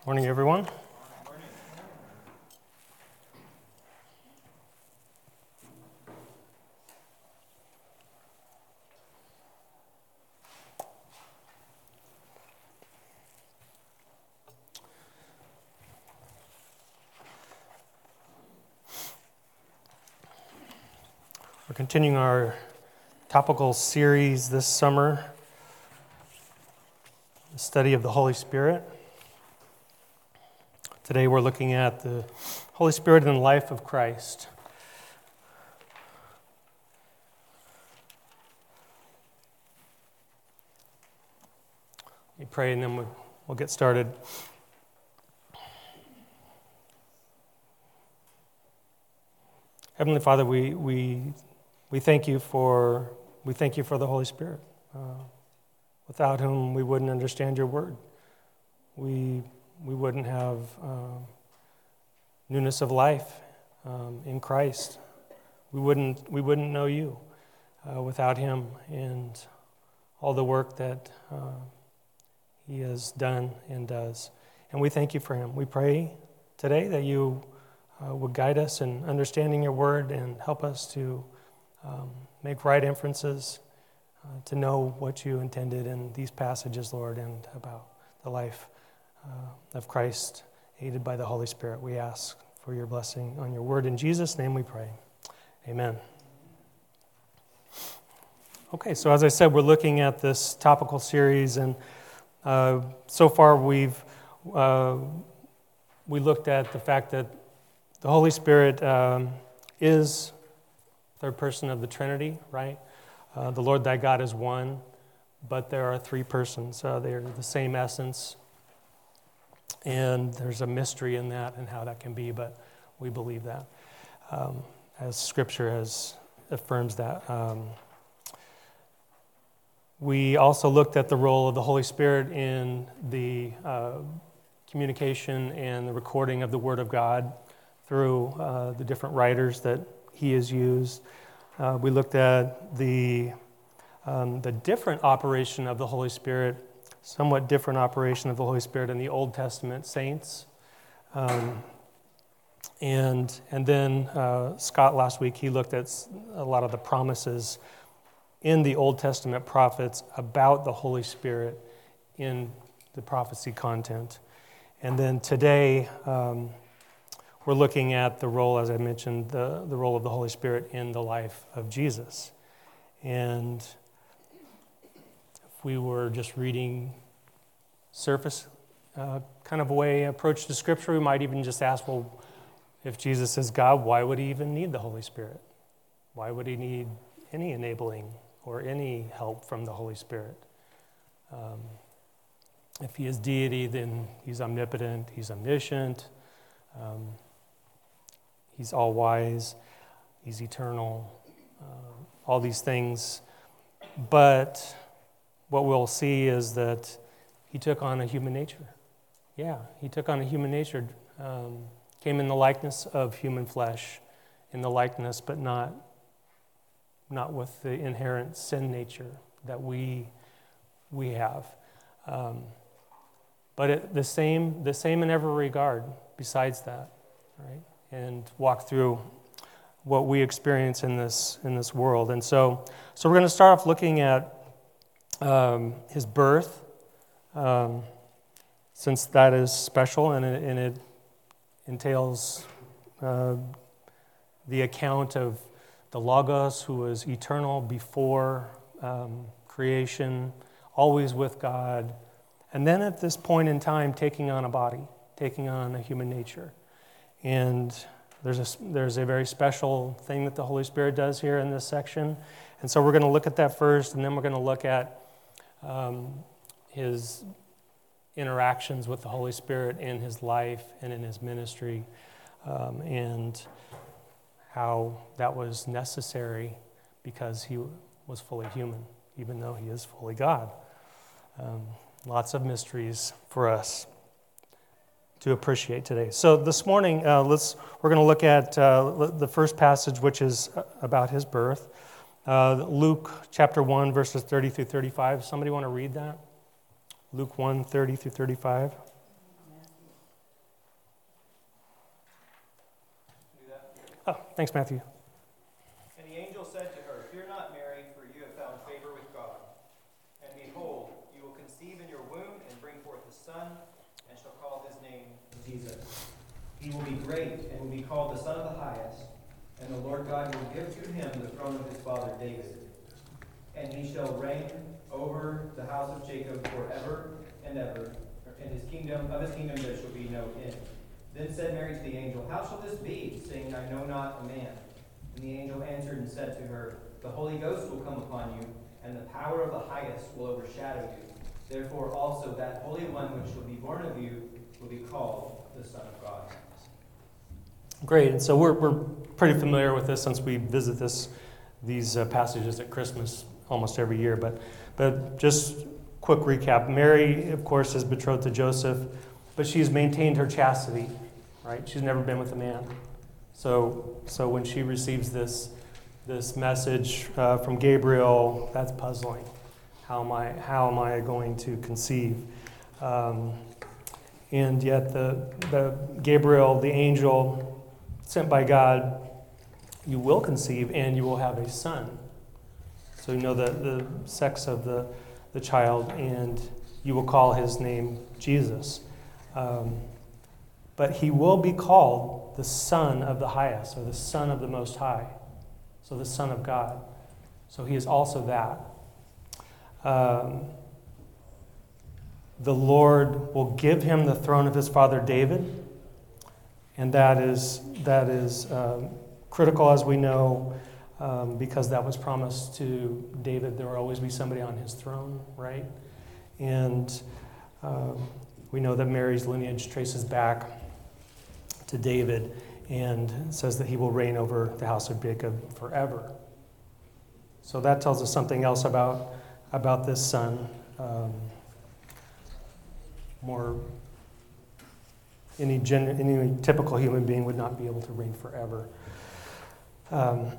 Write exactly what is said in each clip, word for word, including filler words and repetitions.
Morning, everyone. We're continuing our topical series this summer, the study of the Holy Spirit. Today we're looking at the Holy Spirit in the life of Christ. Let me pray and then we'll, we'll get started. Heavenly Father, we we we thank you for we thank you for the Holy Spirit, uh, without whom we wouldn't understand your word. We we wouldn't have uh, newness of life um, in Christ. We wouldn't we wouldn't know you uh, without him and all the work that uh, he has done and does. And we thank you for him. We pray today that you Uh, would guide us in understanding your word and help us to um, make right inferences, uh, to know what you intended in these passages, Lord, and about the life uh, of Christ, aided by the Holy Spirit. We ask for your blessing on your word. In Jesus' name we pray. Amen. Okay, so as I said, we're looking at this topical series, and uh, so far we've uh, we looked at the fact that the Holy Spirit um, is third person of the Trinity, right? Uh, the Lord thy God is one, but there are three persons. Uh, they're the same essence, and there's a mystery in that and how that can be, but we believe that, um, as Scripture has affirms that. Um, we also looked at the role of the Holy Spirit in the uh, communication and the recording of the Word of God through uh, the different writers that he has used. Uh, we looked at the um, the different operation of the Holy Spirit, somewhat different operation of the Holy Spirit in the Old Testament saints. Um, and and then uh, Scott last week, he looked at a lot of the promises in the Old Testament prophets about the Holy Spirit in the prophecy content. And then today, um, we're looking at the role, as I mentioned, the, the role of the Holy Spirit in the life of Jesus. And if we were just reading surface uh, kind of a way approach to Scripture, we might even just ask, well, if Jesus is God, why would he even need the Holy Spirit? Why would he need any enabling or any help from the Holy Spirit? Um, if he is deity, then he's omnipotent, he's omniscient, um, he's all-wise, he's eternal, uh, all these things. But what we'll see is that he took on a human nature. Yeah, he took on a human nature, um, came in the likeness of human flesh, in the likeness, but not, not with the inherent sin nature that we we have. Um, but it, the same, the same in every regard besides that, right? And walk through what we experience in this in this world. And so, so we're going to start off looking at um, his birth, um, since that is special and it, and it entails uh, the account of the Logos, who was eternal before um, creation, always with God, and then at this point in time taking on a body, taking on a human nature. And there's a, there's a very special thing that the Holy Spirit does here in this section. And so we're going to look at that first, and then we're going to look at um, his interactions with the Holy Spirit in his life and in his ministry, um, and how that was necessary because he was fully human, even though he is fully God. Um, lots of mysteries for us to appreciate today. So this morning, uh, let's we're going to look at uh, the first passage, which is about his birth. Uh, Luke chapter one, verses thirty through thirty-five. Somebody want to read that? Luke one, thirty through thirty-five. Oh, thanks, Matthew. And the angel said to her, Fear not, Mary, for you have found favor with God. And behold, you will conceive in your womb and bring forth a son, and shall call his name Jesus. He will be great and will be called the Son of the Highest. And the Lord God will give to him the throne of his father David. And he shall reign over the house of Jacob forever and ever. And his kingdom, of his kingdom there shall be no end. Then said Mary to the angel, How shall this be, saying, I know not a man? And the angel answered and said to her, The Holy Ghost will come upon you, and the power of the Highest will overshadow you. Therefore also that Holy One which shall be born of you will be called the Son of God. Great. And so we're we're pretty familiar with this since we visit this these uh, passages at Christmas almost every year. But but just quick recap. Mary, of course, is betrothed to Joseph, but she's maintained her chastity, right? She's never been with a man. So so when she receives this this message uh, from Gabriel, that's puzzling. How am I how am I going to conceive? Um, and yet the the Gabriel, the angel sent by God, you will conceive and you will have a son. So you know the, the sex of the, the child, and you will call his name Jesus. Um, but he will be called the Son of the Highest, or the Son of the Most High. So the Son of God. So he is also that. Um, the Lord will give him the throne of his father David. And that is that is um, critical, as we know, um, because that was promised to David. There will always be somebody on his throne, right? And um, we know that Mary's lineage traces back to David and says that he will reign over the house of Jacob forever. So that tells us something else about, about this son. Um, more... Any, gen, any typical human being would not be able to reign forever. Um,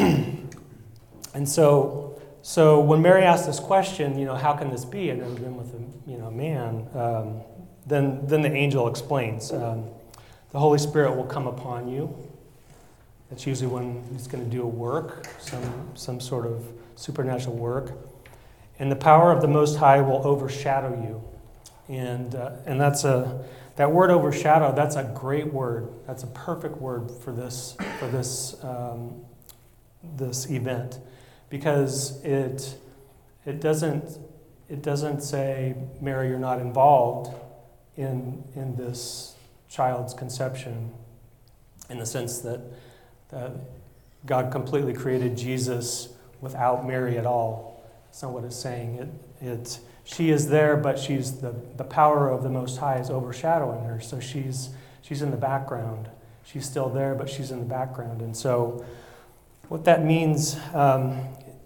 and so, so when Mary asked this question, you know, how can this be? I've never been with a, you know, a man. Um, then, then the angel explains, um, the Holy Spirit will come upon you. That's usually when he's going to do a work, some, some sort of supernatural work. And the power of the Most High will overshadow you. And, uh, and that's a... That word overshadow, that's a great word. That's a perfect word for this for this um, this event, because it it doesn't it doesn't say, Mary, you're not involved in in this child's conception, in the sense that that God completely created Jesus without Mary at all. That's not what it's saying. It it. She is there, but she's the, the power of the Most High is overshadowing her. So she's she's in the background. She's still there, but she's in the background. And so what that means um,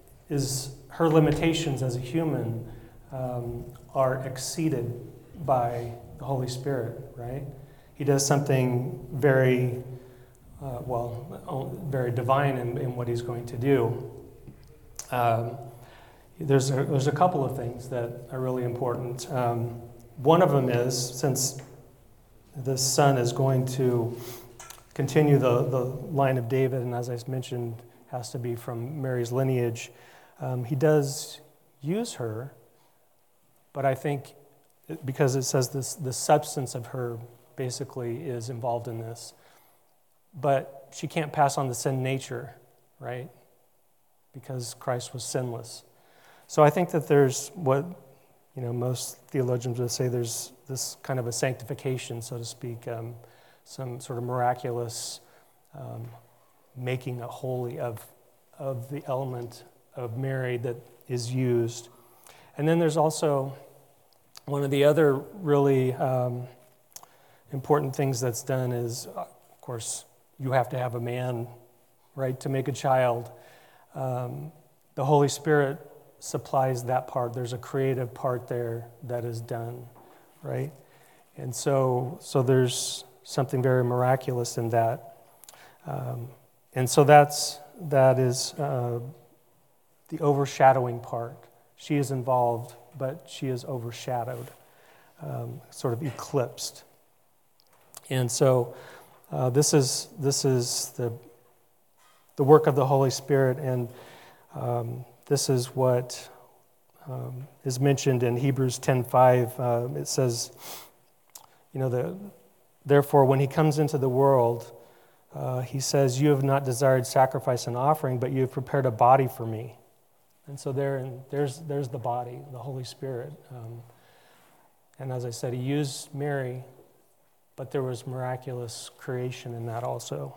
is her limitations as a human um, are exceeded by the Holy Spirit, right? He does something very, uh, well, very divine in, in what he's going to do. Um, There's a, there's a couple of things that are really important. Um, one of them is, since the son is going to continue the, the line of David, and as I mentioned, has to be from Mary's lineage, um, he does use her, but I think because it says this, the substance of her basically is involved in this, but she can't pass on the sin nature, right? Because Christ was sinless. So I think that there's what, you know, most theologians would say there's this kind of a sanctification, so to speak, um, some sort of miraculous um, making a holy of, of the element of Mary that is used. And then there's also one of the other really um, important things that's done is, of course, you have to have a man, right, to make a child. Um, the Holy Spirit supplies that part. There's a creative part there that is done, right? And so so there's something very miraculous in that. Um, and so that's, that is uh, the overshadowing part. She is involved, but she is overshadowed, um, sort of eclipsed. And so uh, this is this is the the work of the Holy Spirit, and um, this is what um, is mentioned in Hebrews ten five. Uh, it says, you know, the, therefore, when he comes into the world, uh, he says, you have not desired sacrifice and offering, but you have prepared a body for me. And so there, and there's there's the body, the Holy Spirit. Um, and as I said, he used Mary, but there was miraculous creation in that also.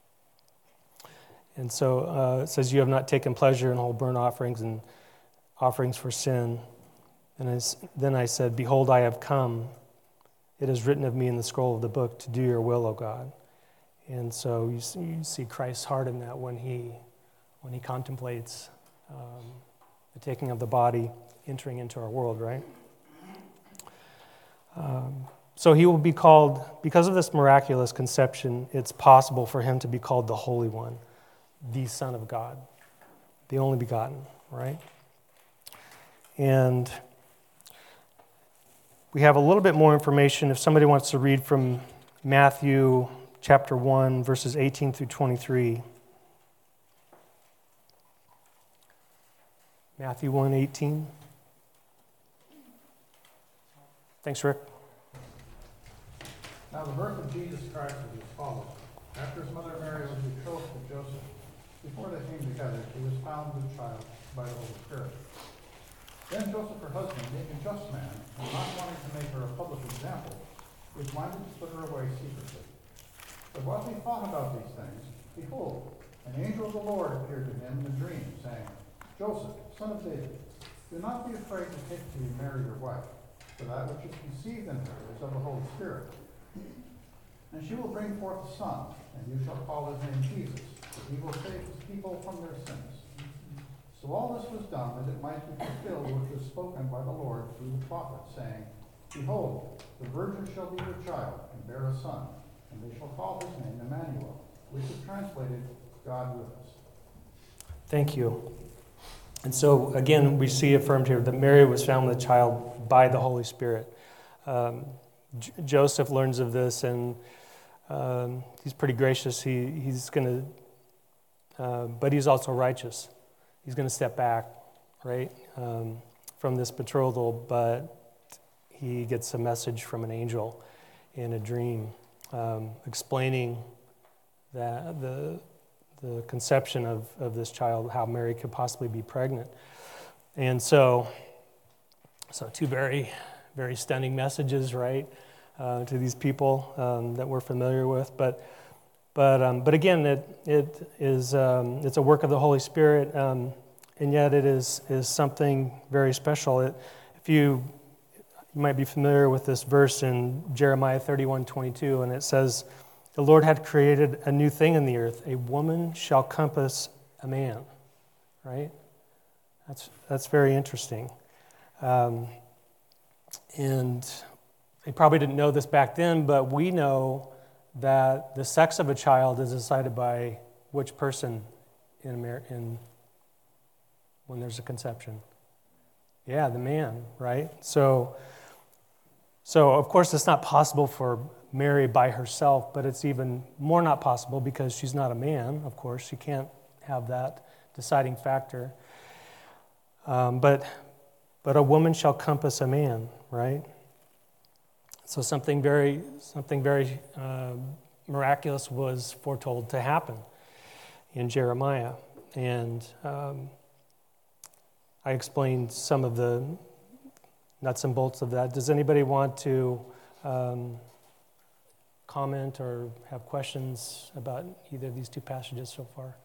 And so uh, it says, you have not taken pleasure in whole burnt offerings and offerings for sin. And as, then I said, behold, I have come. It is written of me in the scroll of the book to do your will, O God. And so you see, you see Christ's heart in that when he when he contemplates um, the taking of the body, entering into our world, right? Um, so he will be called, because of this miraculous conception, it's possible for him to be called the Holy One, the Son of God, the only begotten, right? And we have a little bit more information if somebody wants to read from Matthew chapter one, verses eighteen through twenty-three. Matthew one eighteen. Thanks, Rick. Now the birth of Jesus Christ was as follows. After his mother Mary was betrothed to Joseph, before they came together, she was found with child by the Holy Spirit. Then Joseph, her husband, being a just man, and not wanting to make her a public example, was minded to put her away secretly. But while he thought about these things, behold, an angel of the Lord appeared to him in a dream, saying, Joseph, son of David, do not be afraid to take to you Mary your wife, for that which is conceived in her is of the Holy Spirit. And she will bring forth a son, and you shall call his name Jesus, for he will save his people from their sins. So all this was done that it might be fulfilled which was spoken by the Lord through the prophet, saying, Behold, the virgin shall be with child, and bear a son, and they shall call his name Emmanuel, which is translated, God with us. Thank you. And so, again, we see affirmed here that Mary was found with a child by the Holy Spirit. Um, J- Joseph learns of this, and um, he's pretty gracious. He He's going to, uh, but he's also righteous. He's going to step back, right, um, from this betrothal, but he gets a message from an angel in a dream um, explaining that the the conception of, of this child, how Mary could possibly be pregnant. And so, so two very, very stunning messages, right, uh, to these people um, that we're familiar with. But, but, um, but again, it it is um, it's a work of the Holy Spirit, um, and yet it is is something very special. It, if you you might be familiar with this verse in Jeremiah thirty-one twenty-two, and it says, the Lord had created a new thing in the earth. A woman shall compass a man, right? That's that's very interesting. Um, and they probably didn't know this back then, but we know that the sex of a child is decided by which person in Amer- in when there's a conception. Yeah, the man, right? So, so of course it's not possible for Mary by herself, but it's even more not possible because she's not a man, of course. She can't have that deciding factor. Um, but but a woman shall compass a man, right? So something very something very uh, miraculous was foretold to happen in Jeremiah, and um, I explained some of the nuts and bolts of that. Does anybody want to Um, comment or have questions about either of these two passages so far?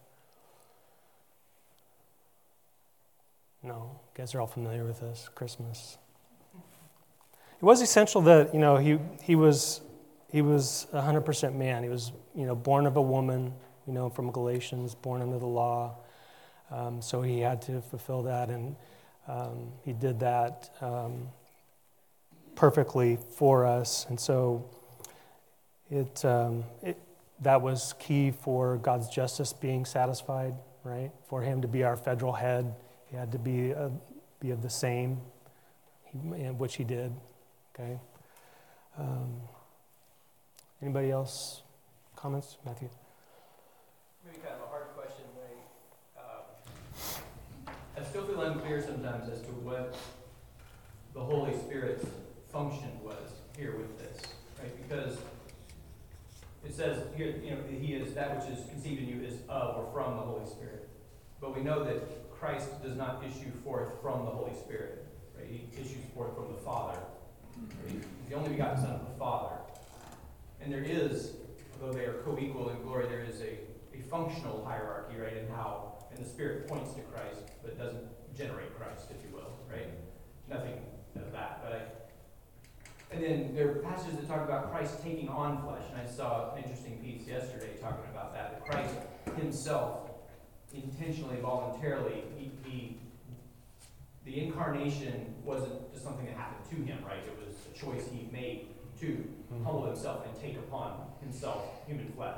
No, you guys are all familiar with this, Christmas. It was essential that, you know, he he was he was one hundred percent man. He was, you know, born of a woman, you know, from Galatians, born under the law. Um, so he had to fulfill that, and um, he did that um, perfectly for us. And so It, um, it that was key for God's justice being satisfied, right? For him to be our federal head, he had to be uh, be of the same, which he did. Okay. Um, anybody else? Comments, Matthew? Maybe kind of a hard question, I still feel unclear sometimes as to what the Holy Spirit's function was here with this, right? Because it says here, you know, he is that which is conceived in you is of or from the Holy Spirit. But we know that Christ does not issue forth from the Holy Spirit, right? He issues forth from the Father. Right? He's the only begotten Son of the Father. And there is, although they are co-equal in glory, there is a, a functional hierarchy, right, in how, and the Spirit points to Christ, but doesn't generate Christ, if you will, right? Nothing of that. But I, and then there are passages that talk about Christ taking on flesh, and I saw an interesting piece yesterday talking about that, that Christ himself, intentionally, voluntarily, he, he the incarnation wasn't just something that happened to him, right? It was a choice he made to mm-hmm. humble himself and take upon himself human flesh.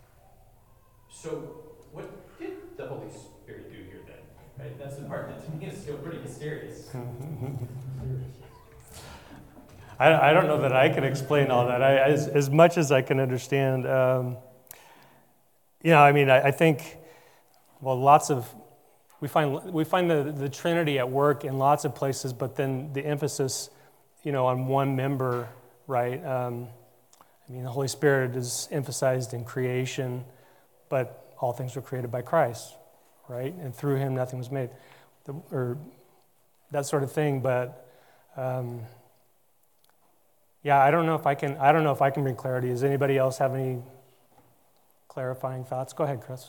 So what did the Holy Spirit do here then? Right? That's the part that to me is still pretty mysterious. I, I don't know that I can explain all that. I, as, as much as I can understand, um, you know, I mean, I, I think, well, lots of, we find we find the, the Trinity at work in lots of places, but then the emphasis, you know, on one member, right? Um, I mean, the Holy Spirit is emphasized in creation, but all things were created by Christ, right? And through him, nothing was made, the, or that sort of thing. But um, yeah, I don't know if I can. I don't know if I can bring clarity. Does anybody else have any clarifying thoughts? Go ahead, Chris.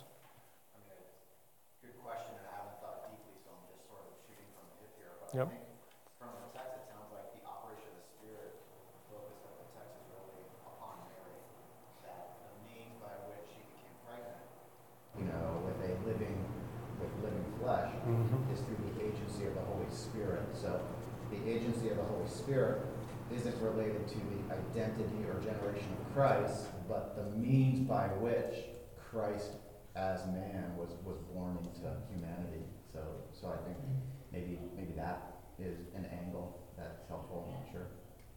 Yep. I think from the text, it sounds like the operation of the Spirit, the focus of the text is really upon Mary, that the means by which she became pregnant, you know, with a living, with living flesh, mm-hmm. is through the agency of the Holy Spirit. So the agency of the Holy Spirit isn't related to the identity or generation of Christ, but the means by which Christ as man was, was born into humanity. So, so I think maybe maybe that is an angle that's helpful. I'm not sure.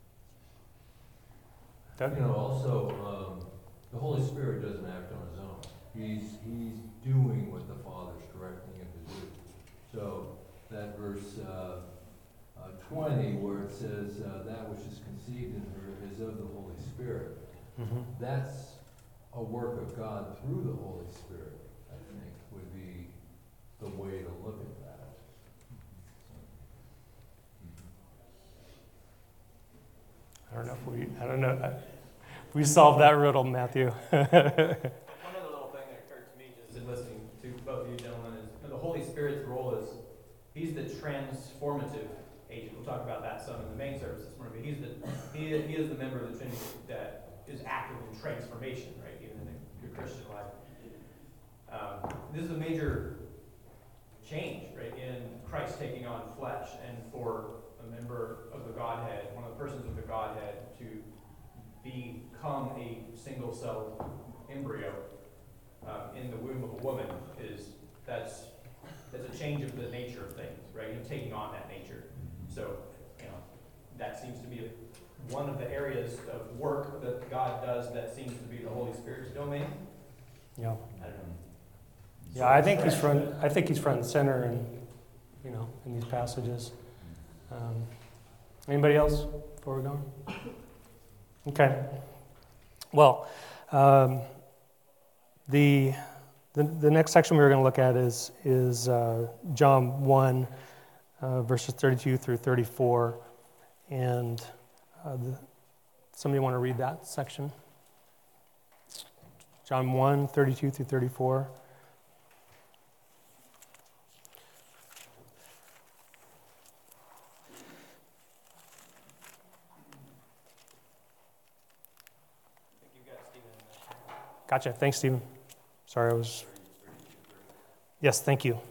You know, also, um, the Holy Spirit doesn't act on his own. He's he's doing what the Father's directing him to do. So that verse uh, uh, twenty, where it says uh, that which is conceived in her is of the Holy Spirit. Mm-hmm. That's a work of God through the Holy Spirit, I think, would be the way to look at that. I don't know if we, I don't know, if we solved that riddle, Matthew. One other little thing that occurred to me just in listening to both of you gentlemen is the Holy Spirit's role is, he's the transformative agent. We'll talk about that some in the main service this morning, but he's the, he is, he is the member of the Trinity that is active in transformation, right, even in the, your Christian life. Um, this is a major change, right, in Christ taking on flesh, and for a member of the Godhead, one of the persons of the Godhead, to become a single-celled embryo um, in the womb of a woman is that's that's a change of the nature of things, right? You're taking on that nature. So, you know, that seems to be a, one of the areas of work that God does that seems to be the Holy Spirit's domain. Yeah. I don't know. Yeah, I think he's front. I think he's front and center, in you know, in these passages. Um, anybody else before we're going? Okay. Well, um, the, the the next section we were going to look at is is uh, John one, uh, verses thirty-two through thirty-four, and uh, the, somebody want to read that section? John one, thirty-two through thirty-four. Gotcha. Thanks, Stephen. Sorry, I was... Yes, thank you.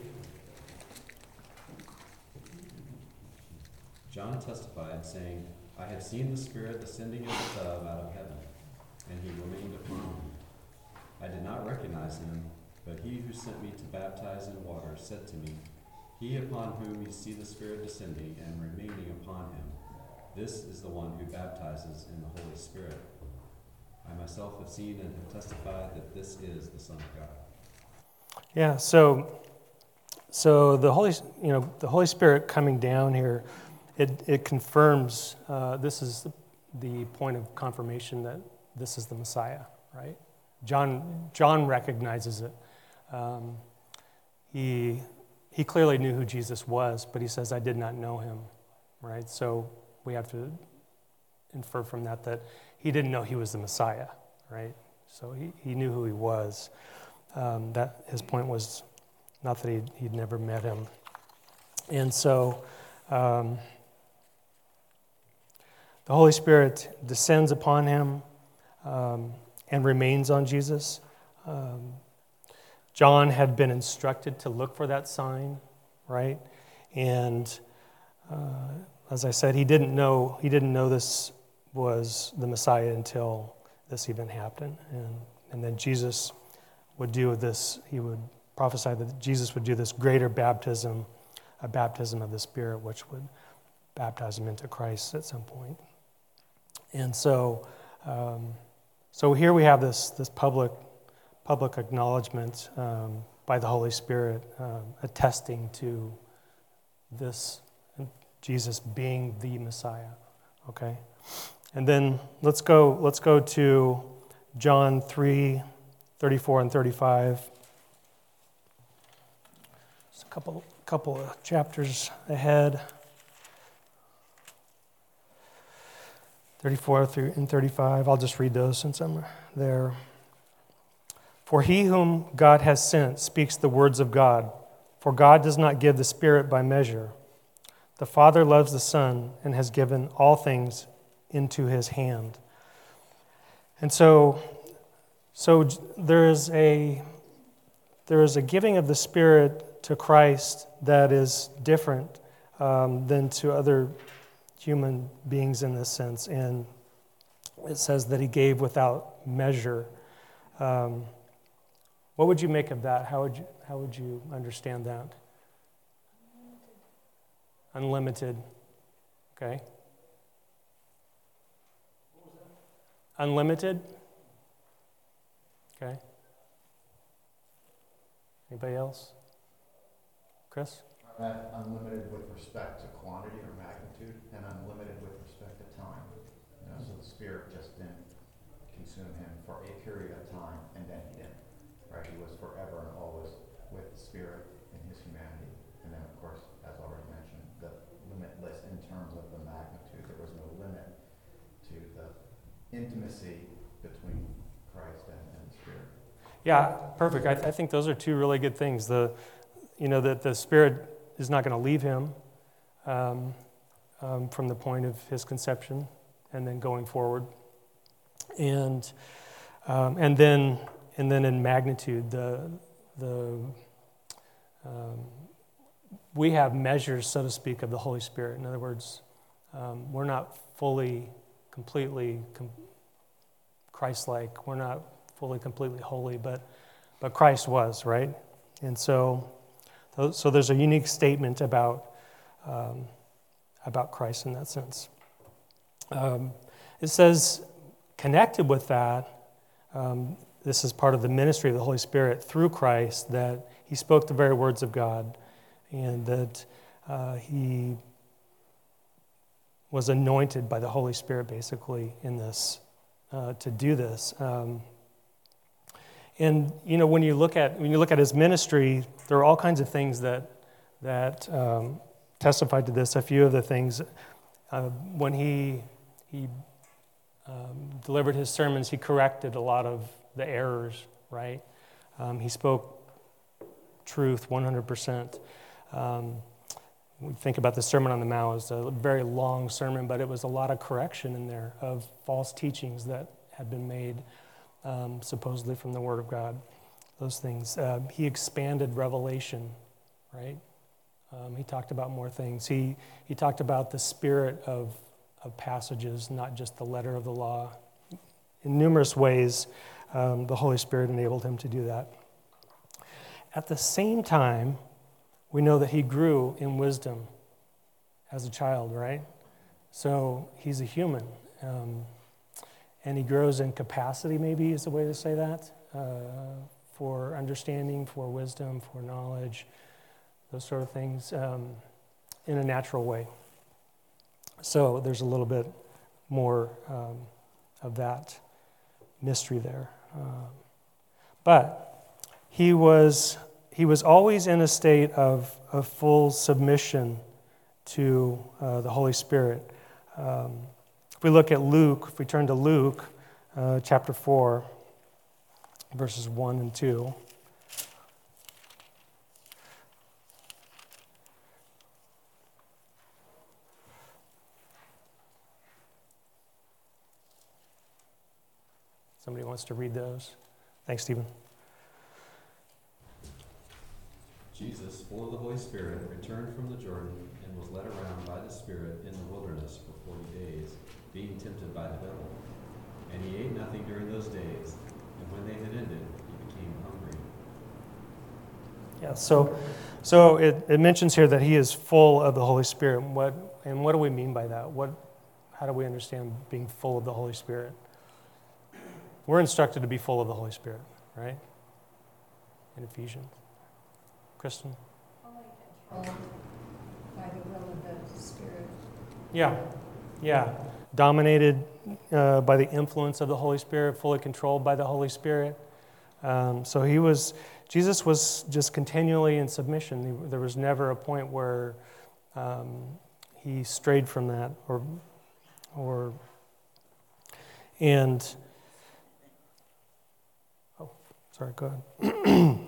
John testified, saying, I have seen the Spirit descending as a dove out of heaven, and he remained upon him. I did not recognize him, but he who sent me to baptize in water said to me, He upon whom you see the Spirit descending and remaining upon him, this is the one who baptizes in the Holy Spirit. I myself have seen and have testified that this is the Son of God. Yeah, so so the Holy, you know, the Holy Spirit coming down here, it it confirms uh, this is the point of confirmation that this is the Messiah, right? John John recognizes it. Um, he he clearly knew who Jesus was, but he says, "I did not know him," right? So we have to infer from that that he didn't know he was the Messiah, right? So he, he knew who he was. Um, that his point was not that he'd, he'd never met him. And so um, the Holy Spirit descends upon him um, and remains on Jesus. Um, John had been instructed to look for that sign, right? And uh, as I said, he didn't know he didn't know this was the Messiah until this event happened. And, and then Jesus would do this, he would prophesy that Jesus would do this greater baptism, a baptism of the Spirit, which would baptize him into Christ at some point. And so, um, so here we have this this public public acknowledgement um, by the Holy Spirit, um, attesting to this Jesus being the Messiah. Okay, and then let's go let's go to John three, thirty-four and thirty-five. Just a couple couple of chapters ahead. thirty-four through and thirty-five. I'll just read those since I'm there. For he whom God has sent speaks the words of God, for God does not give the Spirit by measure. The Father loves the Son and has given all things into his hand. And so, so there is a there is a giving of the Spirit to Christ that is different um, than to other human beings in this sense. And it says that he gave without measure. Um, what would you make of that? How would you how would you understand that? Unlimited. Okay. Unlimited. Okay. Anybody else? Chris? That unlimited with respect to quantity or magnitude, and unlimited with respect to time. You know, so the Spirit just didn't consume him for a period of time, and then he didn't. Right? He was forever and always with the Spirit in his humanity. And then, of course, as already mentioned, the limitless in terms of the magnitude. There was no limit to the intimacy between Christ and, and the Spirit. Yeah, perfect. I, I think those are two really good things. The, you know, that the Spirit is not going to leave him um, um, from the point of his conception and then going forward, and um, and then and then in magnitude, the the um, we have measures, so to speak, of the Holy Spirit. In other words, um, we're not fully, completely com- Christ-like. We're not fully, completely holy, but but Christ was, right? And so. So there's a unique statement about um, about Christ in that sense. Um, it says, connected with that, um, this is part of the ministry of the Holy Spirit through Christ, that he spoke the very words of God, and that uh, he was anointed by the Holy Spirit, basically, in this uh, to do this. Um, And you know, when you look at when you look at his ministry, there are all kinds of things that that um, testified to this. A few of the things uh, when he he um, delivered his sermons, he corrected a lot of the errors. Right? Um, he spoke truth one hundred percent. Um, we think about the Sermon on the Mount. It was a very long sermon, but it was a lot of correction in there of false teachings that had been made. Um, supposedly from the Word of God, those things. Uh, he expanded revelation, right? Um, he talked about more things. He he talked about the spirit of of passages, not just the letter of the law. In numerous ways, um, the Holy Spirit enabled him to do that. At the same time, we know that he grew in wisdom as a child, right? So he's a human. Um, And he grows in capacity, maybe is the way to say that, uh, for understanding, for wisdom, for knowledge. those sort of things um, in a natural way. So there's a little bit more um, of that mystery there. Um, but he was he was always in a state of, of full submission to uh, the Holy Spirit. Um, if we look at Luke, if we turn to Luke uh, chapter four, verses one and two. Somebody wants to read those? Thanks, Stephen. Jesus, full of the Holy Spirit, returned from the Jordan and was led around by the Spirit in the wilderness for forty days, being tempted by the devil. And he ate nothing during those days, and when they had ended, he became hungry. Yeah, so so it, it mentions here that he is full of the Holy Spirit. What and what do we mean by that? What how do we understand being full of the Holy Spirit? We're instructed to be full of the Holy Spirit, right? In Ephesians. Kristen? Fully controlled by the will of the Spirit. Yeah, yeah. Dominated uh, by the influence of the Holy Spirit, fully controlled by the Holy Spirit. Um, so he was, Jesus was just continually in submission. He, there was never a point where um, he strayed from that, or, or, and, oh, sorry, go ahead.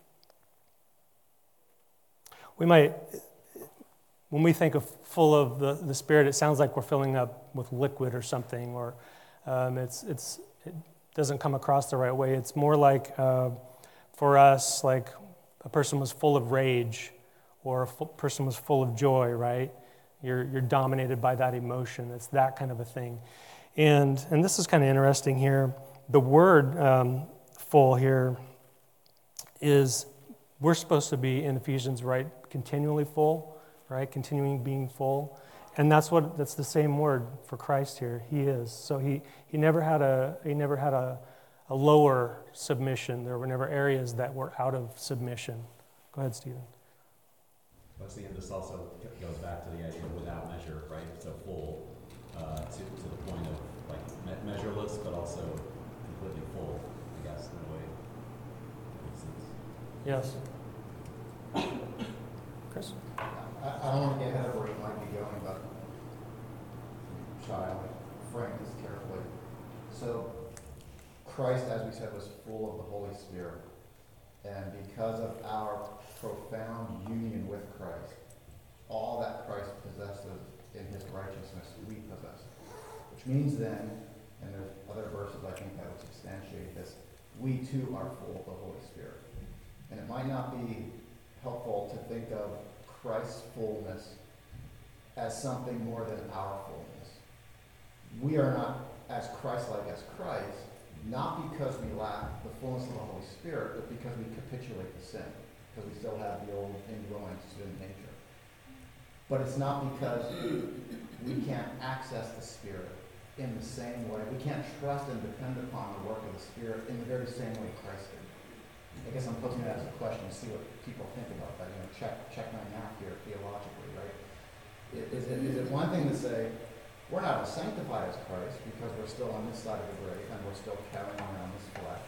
We might, when we think of full of the, the Spirit, it sounds like we're filling up with liquid or something, or um, it's it's it doesn't come across the right way. It's more like, uh, for us, like a person was full of rage, or a fu- person was full of joy, right? You're you're dominated by that emotion. It's that kind of a thing. And and this is kind of interesting here. The word um, full here is, we're supposed to be in Ephesians, right? Continually full, right? Continuing being full. And that's what that's the same word for Christ here. He is. So he he never had a he never had a, a lower submission. There were never areas that were out of submission. Go ahead, Stephen. I was thinking this also goes back to the idea of without measure, right? So full uh, to, to the point of like me- measureless, but also completely full, I guess, in a way. Makes sense. Yes. Chris? I, I don't want to get ahead of where you might be going, but child, frame this carefully. So, Christ, as we said, was full of the Holy Spirit. And because of our profound union with Christ, all that Christ possesses in his righteousness, we possess. Which means then, and there's other verses I think that would substantiate this, we too are full of the Holy Spirit. And it might not be helpful to think of Christ's fullness as something more than our fullness. We are not as Christ-like as Christ, not because we lack the fullness of the Holy Spirit, but because we capitulate to sin, because we still have the old indwelling sin nature. But it's not because we can't access the Spirit in the same way. We can't trust and depend upon the work of the Spirit in the very same way Christ did. I guess I'm posing that as a question to see what people think about that. You know, check check my math here theologically, right? Is it is it one thing to say we're not as sanctified as Christ because we're still on this side of the grave and we're still carrying around this flesh,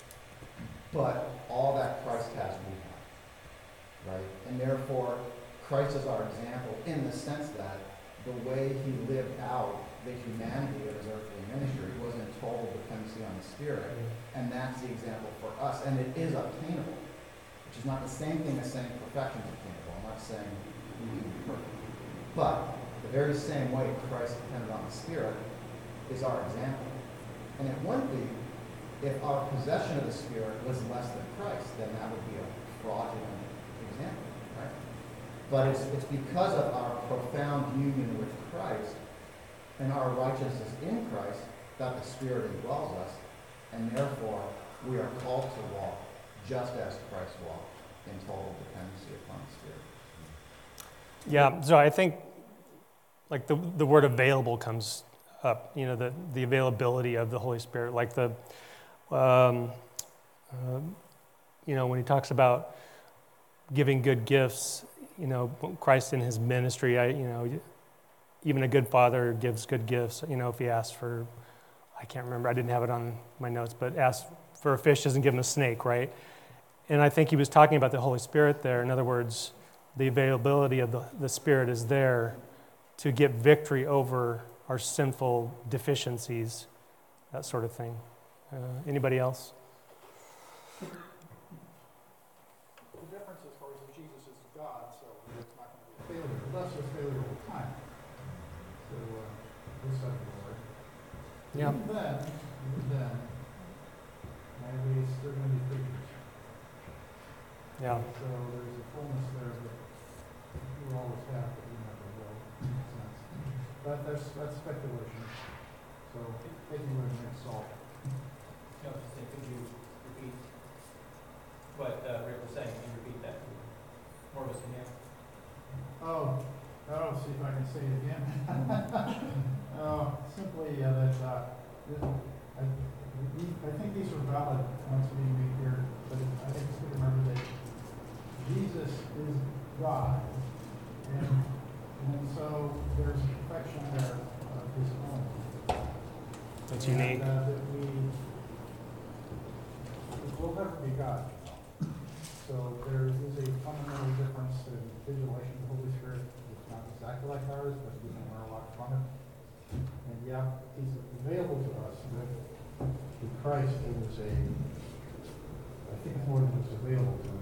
but all that Christ has, we have, right? And therefore, Christ is our example in the sense that the way he lived out the humanity of his earthly ministry was in total dependency on the Spirit, and that's the example for us, and it is obtainable, which is not the same thing as saying perfection is obtainable. I'm not saying we can be perfect, but the very same way Christ depended on the Spirit is our example. And it wouldn't be if our possession of the Spirit was less than Christ, then that would be a fraudulent example, right? But it's, it's because of our profound union with Christ and our righteousness in Christ that the Spirit indwells us, and therefore we are called to walk just as Christ walked, in total dependency upon the Spirit. Yeah, so I think like the the word available comes up, you know, the, the availability of the Holy Spirit, like the, um, uh, you know, when he talks about giving good gifts, you know, Christ in his ministry, I, you know, even a good father gives good gifts. You know, if he asks for, I can't remember, I didn't have it on my notes, but asks for a fish doesn't give him a snake, right? And I think he was talking about the Holy Spirit there. In other words, the availability of the, the Spirit is there to get victory over our sinful deficiencies, that sort of thing. Uh, anybody else? The difference, as far as Jesus is God, so it's not going to be a failure. But that's a failure over time. So, uh, this side of the Lord. Yeah. Even then, even then, my ways, they're going to be creatures. Yeah. So there's a fullness there that you always have, but you never will, in a sense. But that's, that's speculation. So take me with a grain of salt. No, just saying, could you repeat what uh, Rick was saying? Can you repeat that? More of us can hear. Oh, oh, see if I can say it again. uh, simply uh, that uh, this, I, I think these are valid points being made here, but I think it's good to remember that Jesus is God, and, and so there's perfection there of his own. That's and, unique. Uh, that we will never be God. So there is a fundamental difference in his relation to the Holy Spirit. It's not exactly like ours, but we can learn a lot from it. And yeah, he's available to us. But with Christ, it was a, I think it's more than was available to him.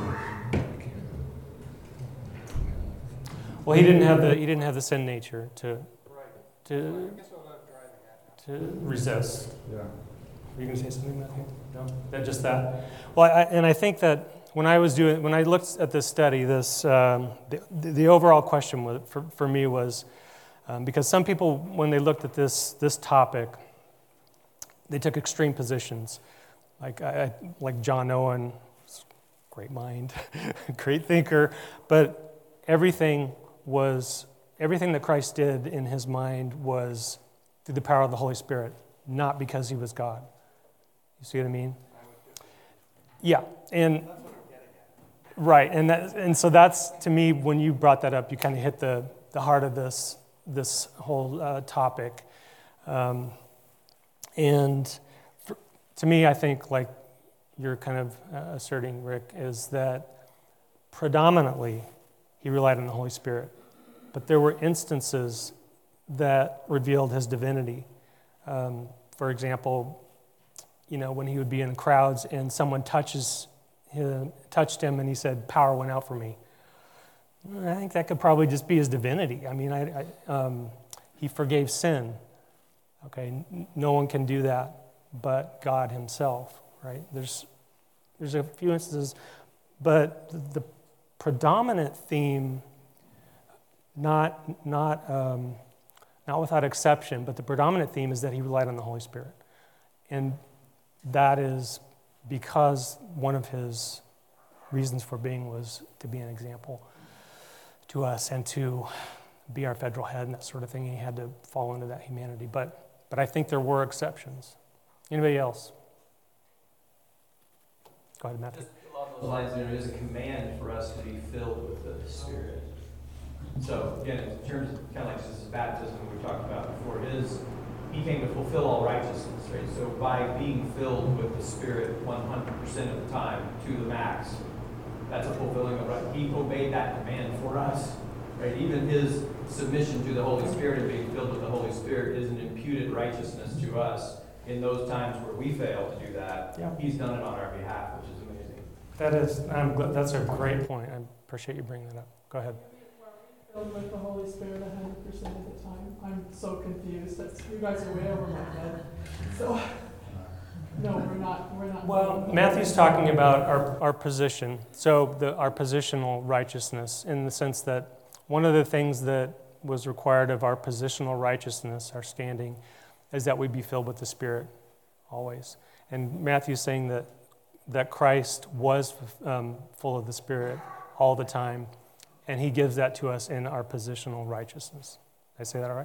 Well, he didn't have the he didn't have the sin nature to Right. to I guess what I'm driving at. to resist. Yeah. Were you going to say something, Matthew? No, that just that. Well, I, and I think that when I was doing, when I looked at this study, this um, the, the overall question was, for for me was um, because some people, when they looked at this this topic, they took extreme positions, like I, like John Owen, great mind, great thinker, but everything was everything that Christ did in his mind was through the power of the Holy Spirit, not because he was God. You see what I mean? Yeah, and right, and that, and so that's, to me, when you brought that up, you kind of hit the, the heart of this this whole uh, topic. Um, and for, to me, I think, like you're kind of uh, asserting, Rick, is that predominantly he relied on the Holy Spirit. But there were instances that revealed his divinity. Um, for example, you know, when he would be in crowds and someone touches him, touched him and he said, "Power went out for me." I think that could probably just be his divinity. I mean, I, I, um, he forgave sin. Okay, no one can do that but God himself, right? There's, there's a few instances, but the, the predominant theme, not, not, um, not without exception, but the predominant theme is that he relied on the Holy Spirit. And that is because one of his reasons for being was to be an example to us and to be our federal head and that sort of thing. He had to fall into that humanity. But but I think there were exceptions. Anybody else? Go ahead, Matthew. Just along those lines, there is a command for us to be filled with the Spirit. So again, in terms of kind of like this is baptism we talked about before, his he came to fulfill all righteousness, right? So by being filled with the Spirit one hundred percent of the time to the max, that's a fulfilling of right. He obeyed that command for us, right? Even his submission to the Holy Spirit and being filled with the Holy Spirit is an imputed righteousness to us in those times where we fail to do that. Yeah. He's done it on our behalf, which is amazing. That is, I'm glad, that's a great point. I appreciate you bringing that up. Go ahead. Filled with the Holy Spirit one hundred percent of the time. I'm so confused. That's, you guys are way over my head. So, no, we're not. We're not. Well, Matthew's talking about our, our position, so the, our positional righteousness, in the sense that one of the things that was required of our positional righteousness, our standing, is that we be filled with the Spirit always. And Matthew's saying that that Christ was um, full of the Spirit all the time, and he gives that to us in our positional righteousness. Did I say that all right?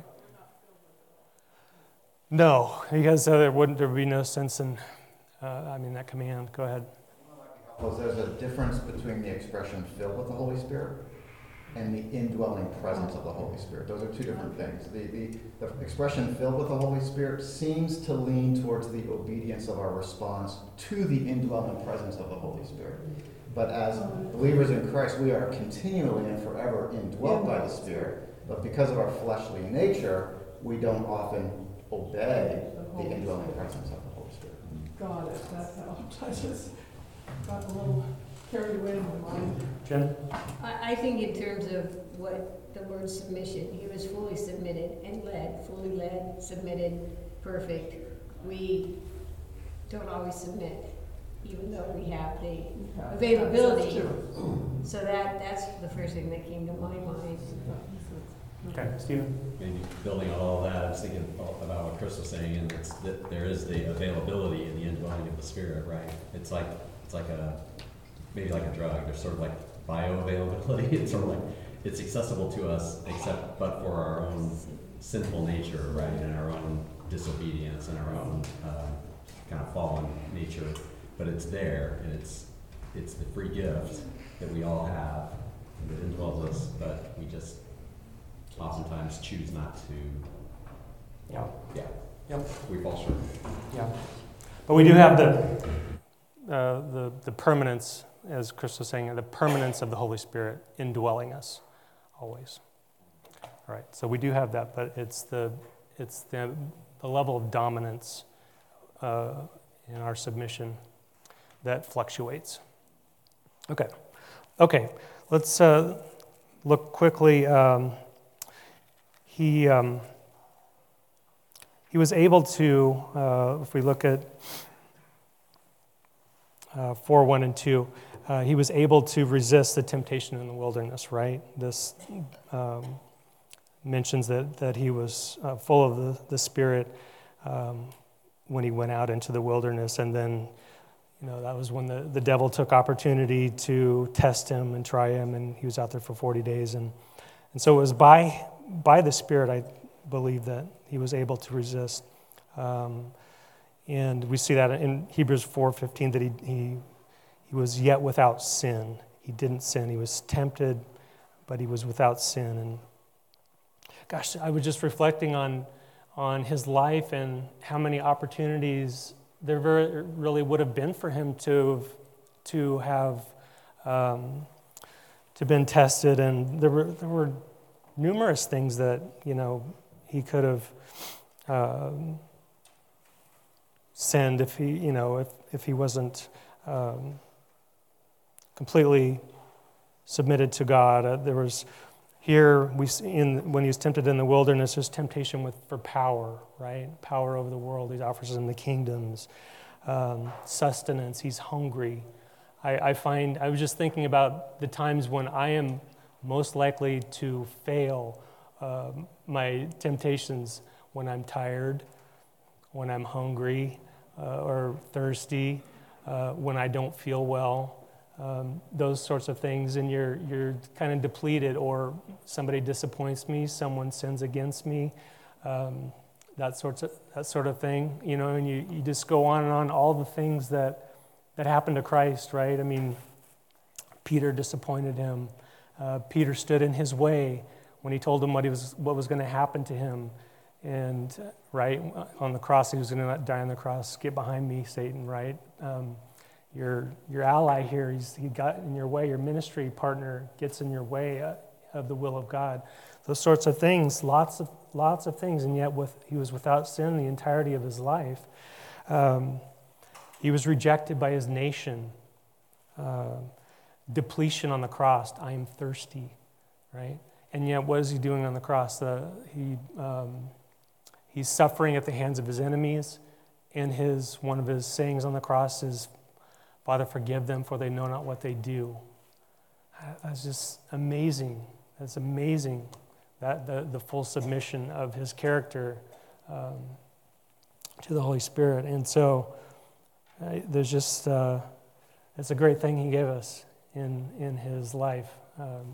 No, because uh, there wouldn't there would be no sense in, uh, I mean, that command. Go ahead. Well, that might be was there's a difference between the expression filled with the Holy Spirit and the indwelling presence of the Holy Spirit. Those are two different things. The, the, the expression filled with the Holy Spirit seems to lean towards the obedience of our response to the indwelling presence of the Holy Spirit. But as believers in Christ, we are continually and forever indwelt by the Spirit. But because of our fleshly nature, we don't often obey the indwelling presence of the Holy Spirit. Got it, that helped. I just got a little carried away in my mind. Jen? I, I think in terms of what the word submission, he was fully submitted and led, fully led, submitted, perfect. We don't always submit, even though we have the Okay. That's availability. true. So that, that's the first thing that came to my mind. Okay, Stephen? Maybe building on all that, I was thinking about what Chris was saying, and it's that there is the availability in the indwelling of the Spirit, right? It's like, it's like a, maybe like a drug. There's sort of like bioavailability. It's sort of like, it's accessible to us, except but for our own sinful nature, right? And our own disobedience and our own um, kind of fallen nature. But it's there, and it's, it's the free gift that we all have that indwells us, but we just oftentimes choose not to. Yeah. Yeah. Yep. We fall short. Yeah. But we do have the, uh, the, the permanence, as Chris was saying, the permanence of the Holy Spirit indwelling us always. All right, so we do have that, but it's the, it's the, the level of dominance uh, in our submission that fluctuates. Okay. Okay, let's uh, look quickly. Um, he, um, he was able to, uh, if we look at uh, four, one, and two, uh, he was able to resist the temptation in the wilderness, right? This um, mentions that, that he was uh, full of the, the Spirit um, when he went out into the wilderness, and then you know, that was when the, the devil took opportunity to test him and try him, and he was out there for forty days. And, and so it was by, by the Spirit, I believe, that he was able to resist. Um, and we see that in Hebrews four fifteen, that he, he, he was yet without sin. He didn't sin. He was tempted, but he was without sin. And gosh, I was just reflecting on, on his life and how many opportunities there very, really would have been for him to to have um, to been tested, and there were there were numerous things that you know he could have um, sinned if he you know if if he wasn't um, completely submitted to God. Uh, there was here we see in when he was tempted in the wilderness, there's temptation with for power, right? Power over the world. He offers him the kingdoms, um, sustenance. He's hungry. I, I find I was just thinking about the times when I am most likely to fail uh, my temptations, when I'm tired, when I'm hungry uh, or thirsty, uh, when I don't feel well. Um, those sorts of things, and you're you're kind of depleted, or somebody disappoints me, someone sins against me, um, that sorts of that sort of thing, you know, and you, you just go on and on, all the things that that happened to Christ, right? I mean, Peter disappointed him. Uh, Peter stood in his way when he told him what he was what was going to happen to him, and right on the cross, he was going to die on the cross. Get behind me, Satan, right? Um, Your your ally here, he's, he got in your way. Your ministry partner gets in your way uh, of the will of God. Those sorts of things, lots of lots of things, and yet with he was without sin the entirety of his life. Um, he was rejected by his nation. Uh, depletion on the cross. I am thirsty, right? And yet, what is he doing on the cross? Uh, he um, he's suffering at the hands of his enemies, and his one of his sayings on the cross is, Father, forgive them, for they know not what they do. That's just amazing. That's amazing, that the, the full submission of his character um, to the Holy Spirit. And so uh, there's just, uh, it's a great thing he gave us in, in his life. Um,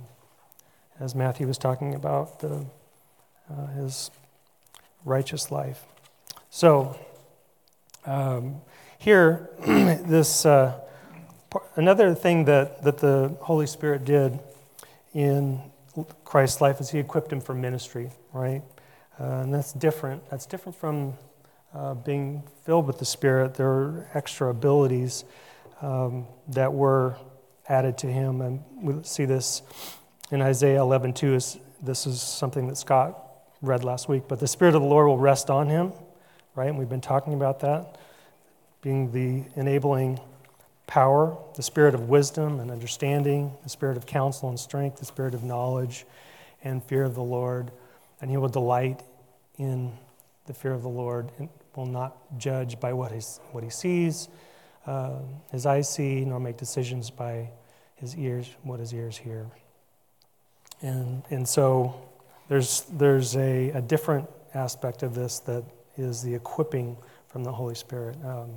as Matthew was talking about, the, uh, his righteous life. So, um, here, this uh, par- another thing that, that the Holy Spirit did in Christ's life is he equipped him for ministry, right? Uh, and that's different. That's different from uh, being filled with the Spirit. There are extra abilities um, that were added to him, and we see this in Isaiah eleven two. Is this is something that Scott read last week, but the Spirit of the Lord will rest on him, right? And we've been talking about that, being the enabling power, the Spirit of wisdom and understanding, the Spirit of counsel and strength, the Spirit of knowledge and fear of the Lord. And he will delight in the fear of the Lord and will not judge by what, his, what he sees, uh, his eyes see, nor make decisions by his ears, what his ears hear. And and so there's there's a, a different aspect of this that is the equipping from the Holy Spirit. Um,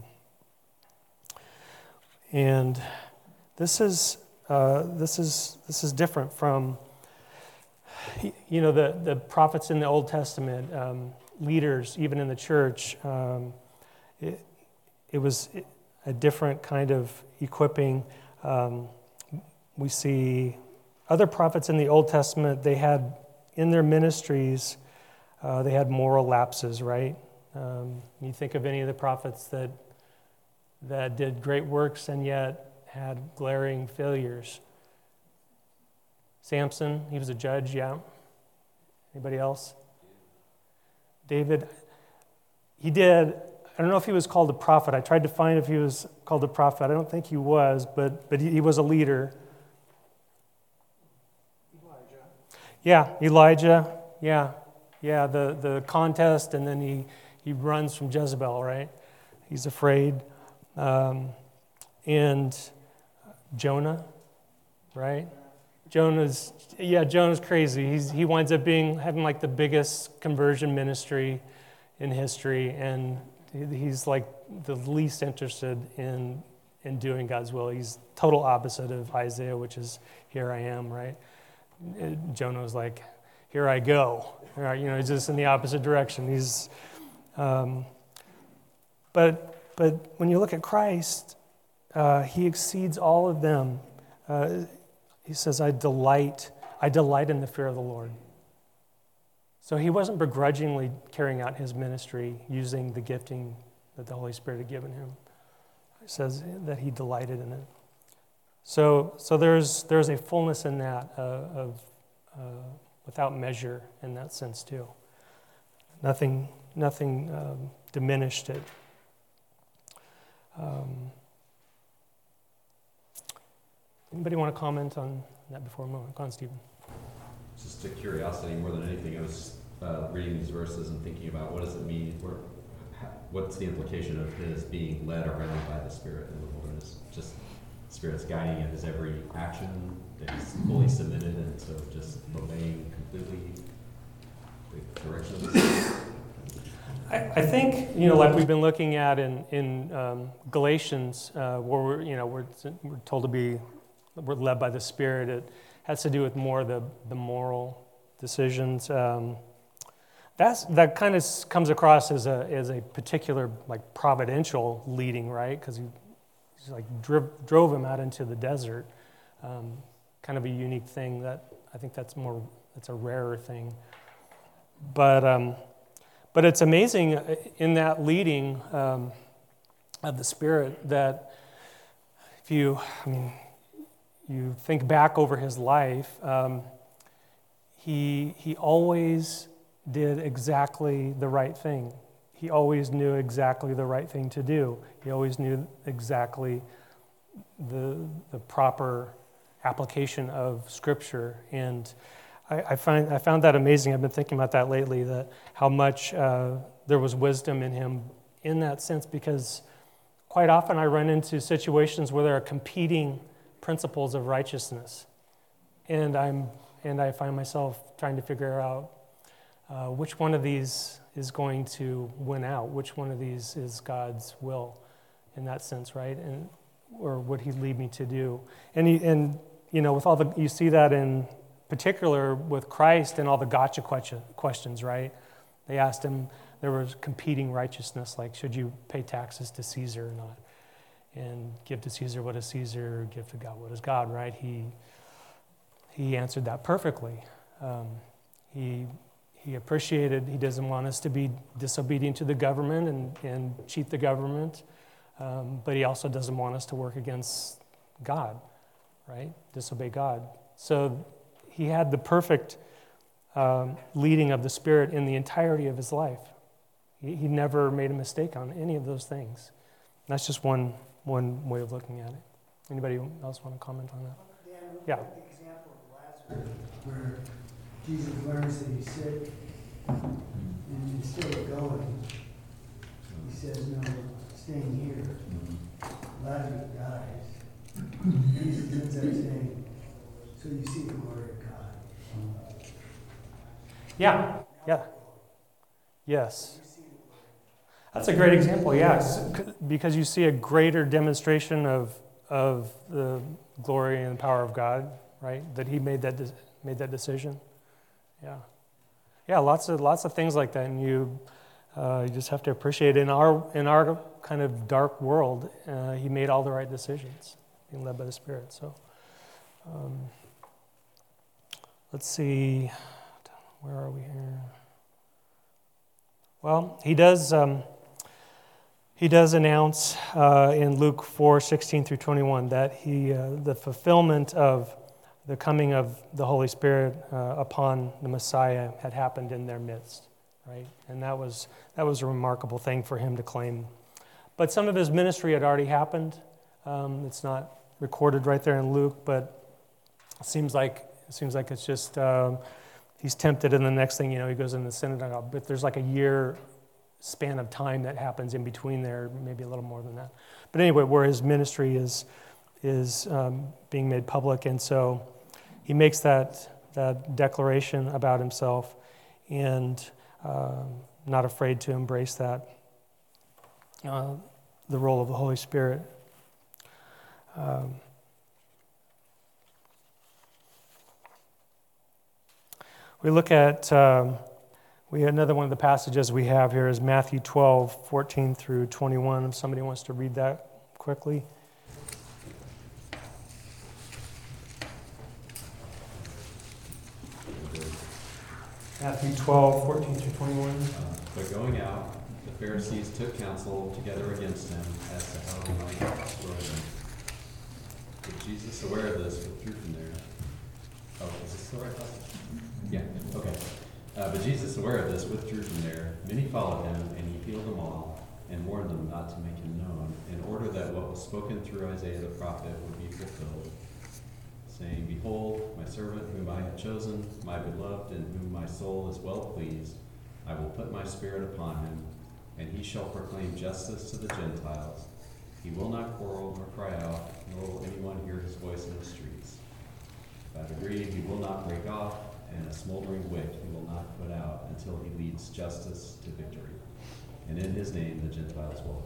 and this is uh, this is this is different from, you know, the, the prophets in the Old Testament, um, leaders even in the church. Um, it, it was a different kind of equipping. Um, we see other prophets in the Old Testament, they had, in their ministries, uh, they had moral lapses, right? Um, you think of any of the prophets that that did great works and yet had glaring failures. Samson, he was a judge, yeah. Anybody else? David, he did, I don't know if he was called a prophet. I tried to find if he was called a prophet. I don't think he was, but, but he, he was a leader. Yeah, Elijah, yeah, yeah, the, the contest, and then he, he runs from Jezebel, right? He's afraid. Um, and Jonah, right? Jonah's, yeah, Jonah's crazy. He's, he winds up being, having like the biggest conversion ministry in history, and he's like the least interested in, in doing God's will. He's total opposite of Isaiah, which is, here I am, right? Jonah was like, here I go. Right? You know, he's just in the opposite direction. He's, um, but but when you look at Christ, uh, he exceeds all of them. Uh, he says, "I delight, I delight in the fear of the Lord." So he wasn't begrudgingly carrying out his ministry using the gifting that the Holy Spirit had given him. It says that he delighted in it. So, so there's there's a fullness in that uh, of uh, without measure in that sense too. Nothing nothing um, diminished it. Um, anybody want to comment on that before we move on? Go on, Stephen. Just a curiosity more than anything. I was uh, reading these verses and thinking about what does it mean? Where, what's the implication of his being led around by the Spirit in the wilderness? Just Spirit's guiding in his every action, that he's fully submitted, and so just obeying completely the direction of the Spirit. I, I think, you know, like we've been looking at in in um, Galatians, uh, where we're, you know, we're we're told to be, we're led by the Spirit. It has to do with more the the moral decisions. Um, that's that kind of comes across as a as a particular like providential leading, right? Because he. He's like drove, drove him out into the desert. Um, kind of a unique thing that I think that's more, that's a rarer thing. But um, but it's amazing in that leading um, of the Spirit that if you, I mean, you think back over his life, um, he he always did exactly the right thing. He always knew exactly the right thing to do. He always knew exactly the the proper application of Scripture. And I, I find I found that amazing. I've been thinking about that lately, that how much uh, there was wisdom in him in that sense, because quite often I run into situations where there are competing principles of righteousness. And I'm and I find myself trying to figure out uh, which one of these is going to win out, which one of these is God's will in that sense, right? And or would he lead me to do? And he, and you know, with all the, you see that in particular with Christ and all the gotcha questions, right? They asked him, there was competing righteousness, like should you pay taxes to Caesar or not? and give to Caesar what is Caesar, give to God what is God, right? He he answered that perfectly. Um, he he appreciated, he doesn't want us to be disobedient to the government and, and cheat the government, um, but he also doesn't want us to work against God, right? Disobey God. So he had the perfect um, leading of the Spirit in the entirety of his life. He, he never made a mistake on any of those things. That's just one one way of looking at it. Anybody else want to comment on that? Dan, look Yeah. at the example of Lazarus, where Jesus learns that he's sick and he's still going. He says, no, staying here. Lazarus dies. Jesus ends up saying, so you see the glory of God. Yeah, yeah. Yes. That's a great example, yes, because you see a greater demonstration of of the glory and power of God, right? That he made that de- made that decision. Yeah, yeah. Lots of lots of things like that, and you uh, you just have to appreciate it. In our in our kind of dark world, uh, he made all the right decisions, being led by the Spirit. So, um, let's see, where are we here? Well, he does. Um, He does announce uh, in Luke four, sixteen through twenty-one that he, uh, the fulfillment of the coming of the Holy Spirit uh, upon the Messiah had happened in their midst, right? And that was that was a remarkable thing for him to claim. But some of his ministry had already happened. Um, it's not recorded right there in Luke, but it seems like it seems like it's just um, he's tempted, and the next thing you know, he goes in the synagogue. But there's like a year span of time that happens in between there, maybe a little more than that. But anyway, where his ministry is is um, being made public, and so he makes that that declaration about himself, and uh, not afraid to embrace that uh, the role of the Holy Spirit. Um, we look at. Um, We another one of the passages we have here is Matthew twelve, fourteen through twenty-one. If somebody wants to read that quickly. Matthew twelve, fourteen through twenty-one. Uh, But going out, the Pharisees took counsel together against him as to how they might destroy him. But Jesus, aware of this, withdrew from there. Oh, is this the right passage? Yeah, okay. Uh, but Jesus, aware of this, withdrew from there. Many followed him, and he healed them all, and warned them not to make him known, in order that what was spoken through Isaiah the prophet would be fulfilled, saying, Behold, my servant whom I have chosen, my beloved, in whom my soul is well pleased. I will put my spirit upon him, and he shall proclaim justice to the Gentiles. He will not quarrel nor cry out, nor will anyone hear his voice in the streets. By degree he will not break off, and a smoldering wick he will not put out until he leads justice to victory. And in his name the Gentiles will.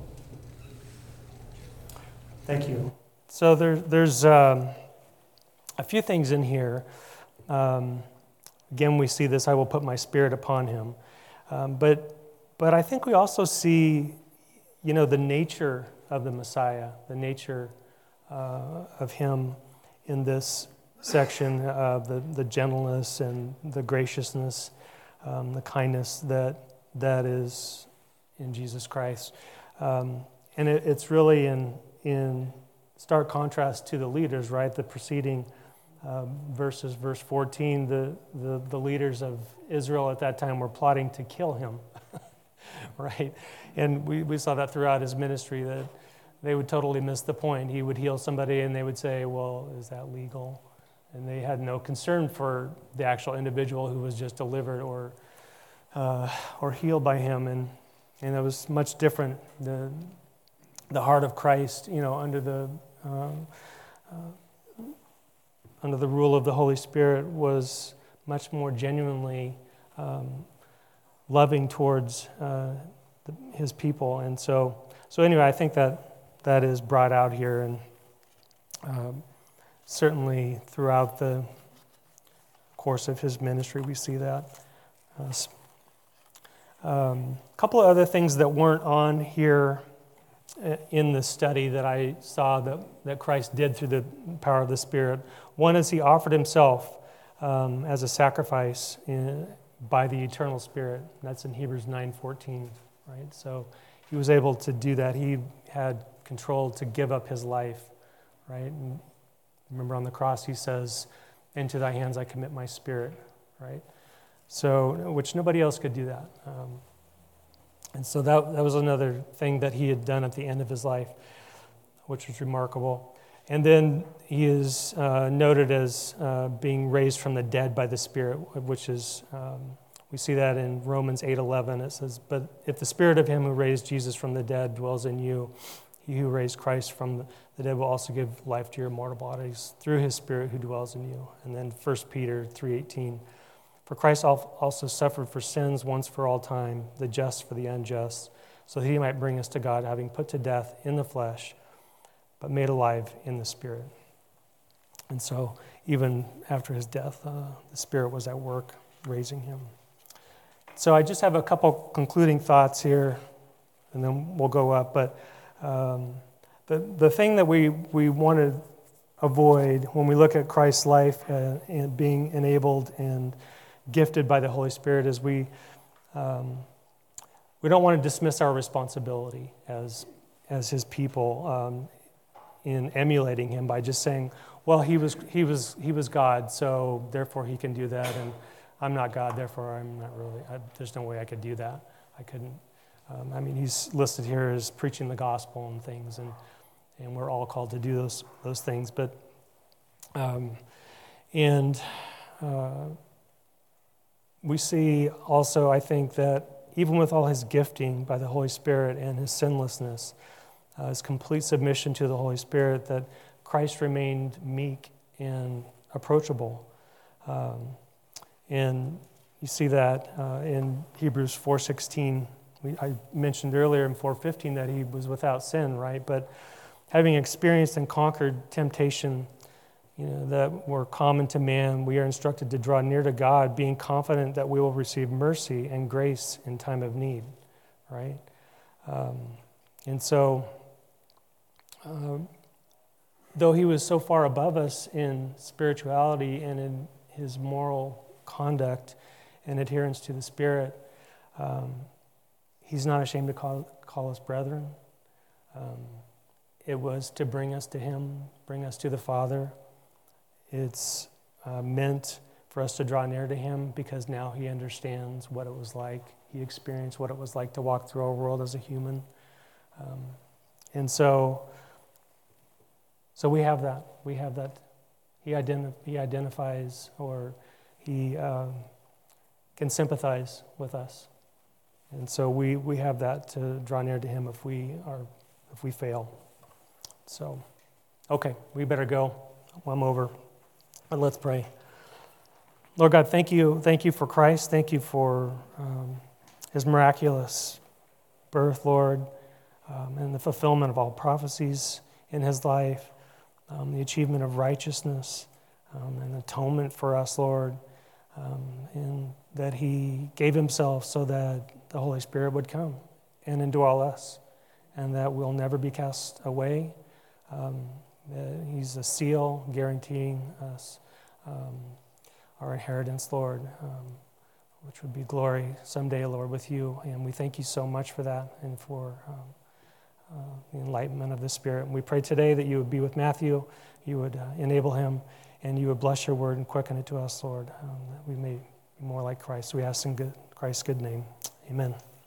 Thank you. So there, there's um, a few things in here. Um, again, we see this, I will put my spirit upon him. Um, but, but I think we also see, you know, the nature of the Messiah, the nature uh, of him in this section, uh, the, the gentleness and the graciousness, um, the kindness that that is in Jesus Christ. Um, and it, it's really in, in stark contrast to the leaders, right? The preceding um, verses, verse fourteen, the, the, the leaders of Israel at that time were plotting to kill him, right? And we, we saw that throughout his ministry, that they would totally miss the point. He would heal somebody and they would say, well, is that legal? And they had no concern for the actual individual who was just delivered or uh, or healed by him, and and it was much different. The the heart of Christ, you know, under the uh, uh, under the rule of the Holy Spirit, was much more genuinely um, loving towards uh, the, his people, and so so anyway, I think that that is brought out here, and. Um, Certainly throughout the course of his ministry, we see that. A um, couple of other things that weren't on here in the study that I saw that, that Christ did through the power of the Spirit. One is he offered himself um, as a sacrifice in, by the eternal Spirit. That's in Hebrews nine fourteen, right? So he was able to do that. He had control to give up his life, right? And remember on the cross he says, "Into thy hands I commit my spirit," right? So, which nobody else could do that. Um, and so that, that was another thing that he had done at the end of his life, which was remarkable. And then he is uh, noted as uh, being raised from the dead by the Spirit, which is, um, we see that in Romans eight eleven. It says, "But if the Spirit of him who raised Jesus from the dead dwells in you, he who raised Christ from the dead will also give life to your mortal bodies through his Spirit who dwells in you." And then First Peter three eighteen, "For Christ also suffered for sins once for all time, the just for the unjust, so that he might bring us to God, having put to death in the flesh, but made alive in the Spirit." And so even after his death, uh, the Spirit was at work raising him. So I just have a couple concluding thoughts here, and then we'll go up. But um, the, the thing that we, we want to avoid when we look at Christ's life uh, and being enabled and gifted by the Holy Spirit is we um, we don't want to dismiss our responsibility as as his people um, in emulating him by just saying, well, he was he was he was God, so therefore he can do that, and I'm not God, therefore I'm not really. I, there's no way I could do that. I couldn't. Um, I mean, he's listed here as preaching the gospel and things, and and we're all called to do those those things, but um, and. Uh, We see also, I think, that even with all his gifting by the Holy Spirit and his sinlessness, uh, his complete submission to the Holy Spirit, that Christ remained meek and approachable. Um, and you see that uh, in Hebrews four sixteen. We, I mentioned earlier in four fifteen that he was without sin, right? But having experienced and conquered temptation, you know, that were common to man, we are instructed to draw near to God, being confident that we will receive mercy and grace in time of need, right? Um, and so, uh, though he was so far above us in spirituality and in his moral conduct and adherence to the Spirit, um, he's not ashamed to call, call us brethren. Um, it was to bring us to him, bring us to the Father. It's uh, meant for us to draw near to him because now he understands what it was like. He experienced what it was like to walk through our world as a human. Um, and so, so we have that. We have that. He, identi- he identifies or he um, can sympathize with us. And so we, we have that to draw near to him if we are if we fail. So, okay, we better go. I'm over. But let's pray. Lord God, thank you. Thank you for Christ. Thank you for um, his miraculous birth, Lord, um, and the fulfillment of all prophecies in his life, um, the achievement of righteousness um, and atonement for us, Lord, um, and that he gave himself so that the Holy Spirit would come and indwell us, and that we'll never be cast away. Um, Uh, he's a seal guaranteeing us um, our inheritance, Lord, um, which would be glory someday, Lord, with you. And we thank you so much for that and for um, uh, the enlightenment of the Spirit. And we pray today that you would be with Matthew, you would uh, enable him, and you would bless your word and quicken it to us, Lord, um, that we may be more like Christ. We ask in good, Christ's good name. Amen.